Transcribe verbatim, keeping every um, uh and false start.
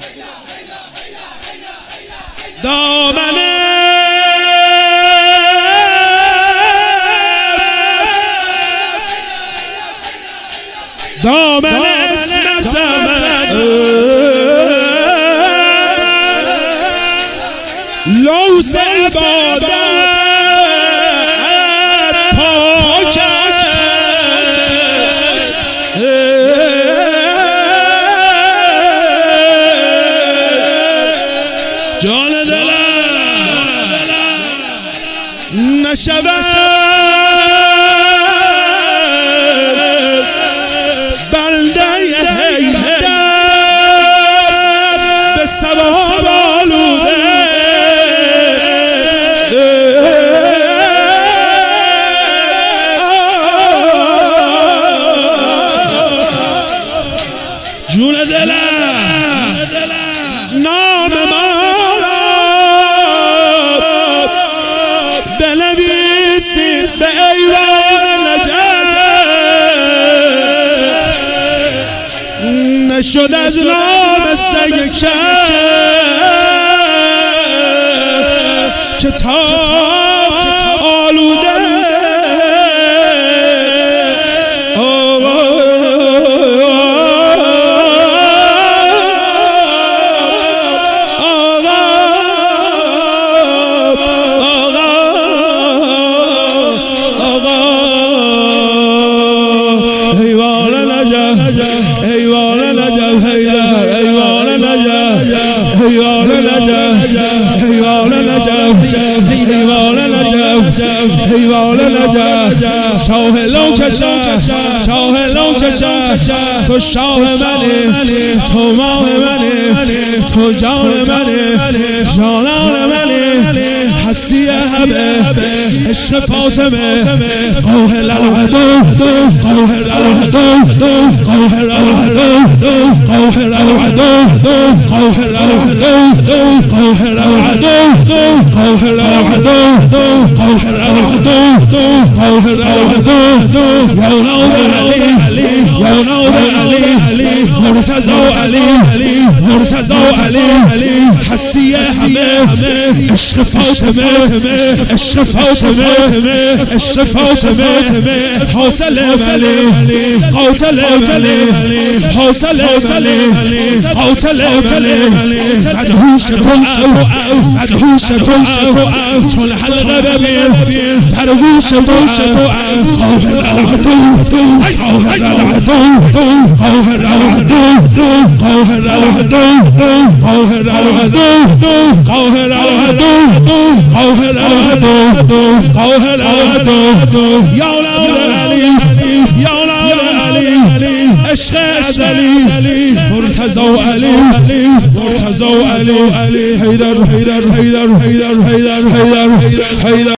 دامن دامن اسم زمن لوس عبادت پاک جان دلم نشود بنده حیدر به ثواب آلوده جون دلم نام ما بنویسی به ایوان نجف نشد از نام سگ کتاب آلوده ایوان نجف حیدر ایوان نجف ایوان نجف ایوان نجف ایوان نجف ایوان نجف شاه لو کشف شاه لو کشف تو شاه منی تو ماه منی تو جان منی جانان منی حسی همه عشق فاطمه قاهر العدو قاهر العدو قاهر العدو قاهر العدو قاهر العدو قاهر العدو قاهر العدو قاهر العدو قاهر العدو يا نور علي يا نور علي مرتضى علي مرتضى علي حسی همه عشق فاطمه عشق فاطمه عشق فاطمه حاصل ولی قاتل ولی حاصل ولی قاتل ولی مدهوش تو مدهوش تو چون حلقه ببین برهوش تو قاهر العدو قاهر العدو قاهر العدو قاهر العدو قاهر العدو قاهر العدو قاهر العدو قاهر العدو یا نور علی یا نور علی عشق ازلی مرتضی علی مرتضی علی حیدر حیدر حیدر حیدر حیدر حیدر حیدر